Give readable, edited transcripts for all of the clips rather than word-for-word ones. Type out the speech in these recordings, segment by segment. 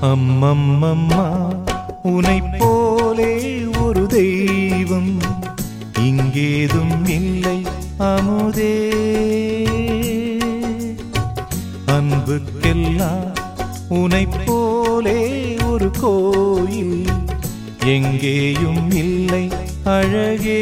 அம்மம்மம்மா உனை போலே ஒரு தெய்வம் இங்கேதும் இல்லை அமுதே. அன்புக்கெல்லாம் உனை போலே ஒரு கோயில் எங்கேயும் இல்லை அழகே.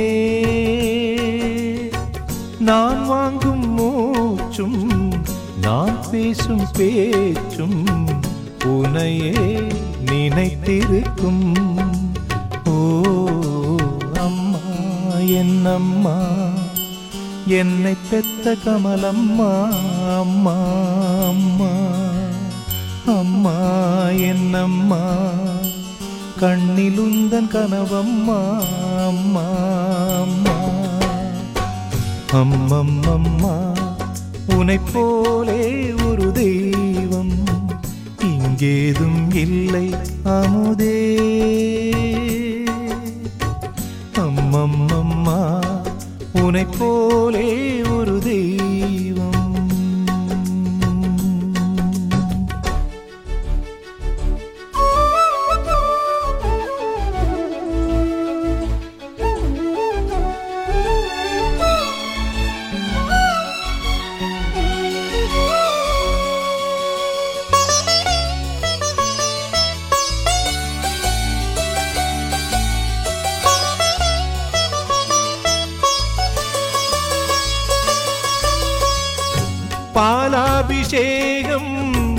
நான் வாங்கும் மூச்சும் நான் பேசும் பேச்சும் உனையே நினைத்திருக்கும். ஓ அம்மா என் அம்மா என்னை பெத்த கமலம்மா. அம்மா அம்மா அம்மா என் அம்மா கண்ணிலுந்தன் கனவம்மா. அம்மா அம்மா அம்மம்மம்மா உனை போலே ஒரு தெய்வம் இங்கேதும் இல்லை அமுதே. அம்மம்மம்மா உனை போலே ஒரு தெய்வம். பாலாபிஷேகம்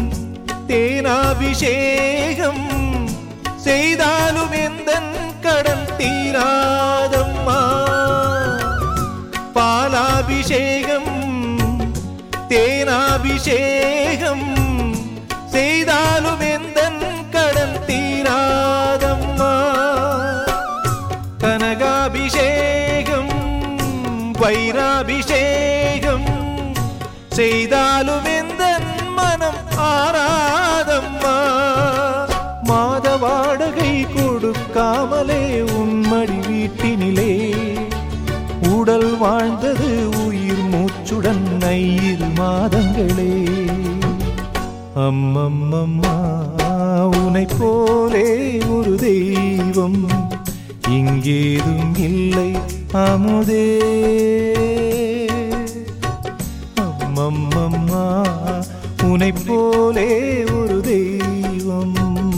தேனாபிஷேகம் செய்தாலும் எந்தன் கடன் தீராதம்மா. பாலாபிஷேகம் தேனாபிஷேகம் செய்தாலும் எந்தன் கடன் தீராதம்மா. கனகாபிஷேகம் வைராபிஷேகம் செய்தாலும் எந்த மனம் ஆராதம்மா. மாத வாடகை கொடுக்காமலே உன்மடி வீட்டினிலே உடல் வாழ்ந்தது உயிர் மூச்சுடன் 5 மாதங்களே. அம்மம்மம்மா உனை போலே ஒரு தெய்வம் இங்கேதும் இல்லை அமுதே. அம்மம்மா உனை போலே ஒரு தெய்வம்.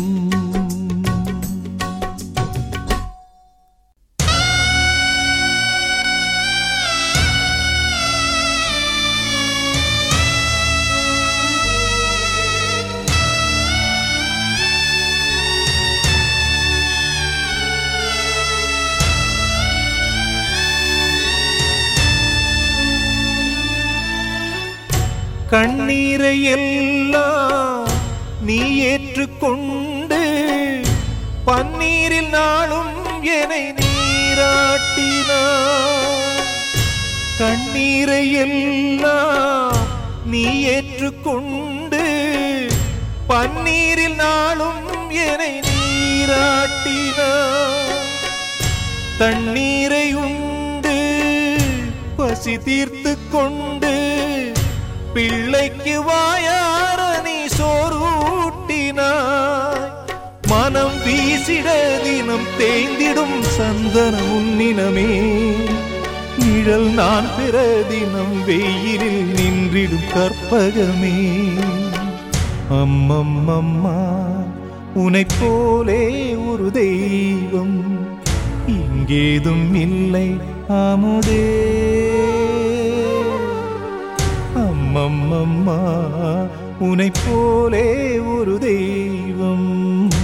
கண்ணீரை எல்லாம் நீ ஏற்றுக்கொண்டு பன்னீரில் நாளும் என்னை நீராட்டினாய். கண்ணீரை எல்லாம் நீ ஏற்றுக்கொண்டு பன்னீரில் நாளும் என்னை நீராட்டினாய். தண்ணீரை உண்டு பசி தீர்த்து கொண்டு பிள்ளைக்கு வாயார நீ சோறூட்டினாய். மனம் வீசிட தினம் தேய்ந்திடும் சந்தனம் உன்னினமே. நிழல் நான் பிற தினம் வெயிலில் நின்றிடும் கற்பகமே. அம்மம்மம்மா உனை போலே ஒரு தெய்வம் இங்கேதும் இல்லை அமுதே. அம்மம்மம்மா உனை போலே ஒரு தெய்வம்.